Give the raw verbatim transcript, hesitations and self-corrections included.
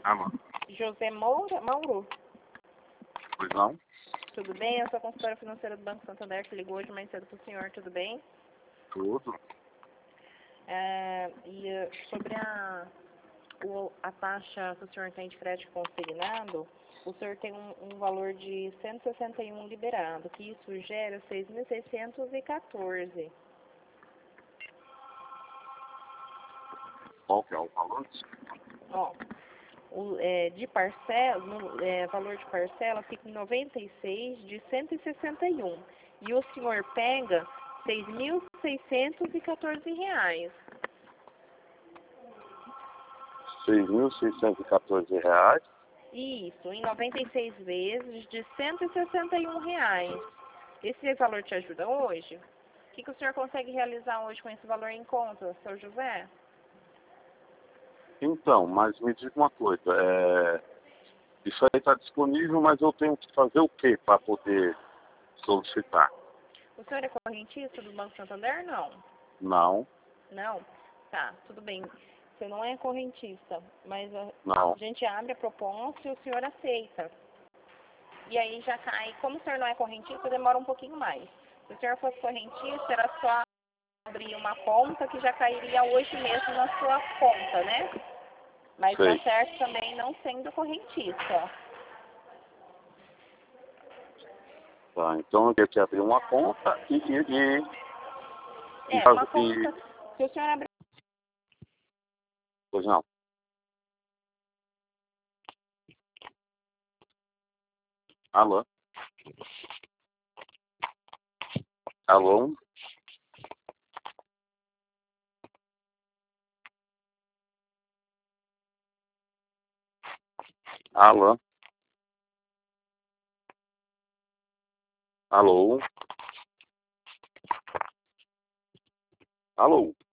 Alô? José Moura, Mauro, Pois não? tudo bem? Eu sou a consultora financeira do Banco Santander, que ligou hoje mais cedo para o senhor, tudo bem? Tudo. É, e eh, sobre a, o, a taxa que o senhor tem de crédito consignado, o senhor tem um, um valor de cento e sessenta e um liberado, que isso gera seis mil seiscentos e quatorze. Qual que é o valor? Ó, o, é, de parcela, no, é, valor de parcela fica em noventa e seis de cento e sessenta e um. E o senhor pega seis mil seiscentos e quatorze reais. seis mil seiscentos e quatorze reais. Isso, em noventa e seis vezes de cento e sessenta e um reais. Esse valor te ajuda hoje? O que, que o senhor consegue realizar hoje com esse valor em conta, seu José? Então, mas me diga uma coisa, é... isso aí está disponível, mas eu tenho que fazer o que para poder solicitar? O senhor é correntista do Banco Santander? Não. Não, Não? Tá, tudo bem. Você não é correntista, mas a, não. a gente abre a proposta e o senhor aceita. E aí já cai. Como o senhor não é correntista, demora um pouquinho mais. Se o senhor fosse correntista, era só abrir uma conta que já cairia hoje mesmo na sua conta, né? Mas Sei. tá certo também não sendo correntista. Tá, então eu tenho que abrir uma conta e... e, e, e, É, uma faz- conta. e Se o senhor abrir. Pois não. Alô? Alô? Alô? Alô? Alô?